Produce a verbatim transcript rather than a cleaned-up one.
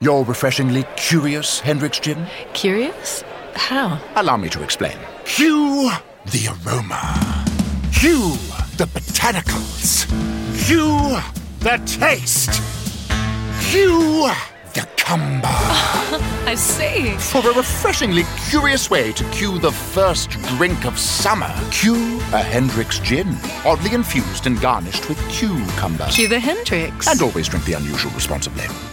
Your refreshingly curious Hendrick's gin? Curious? How? Allow me to explain. Cue the aroma. Cue the botanicals. Cue the taste. Cue the cumber. I see. For a refreshingly curious way to cue the first drink of summer, cue a Hendrick's gin, oddly infused and garnished with cucumber. Cue the Hendricks. And always drink the unusual responsibly.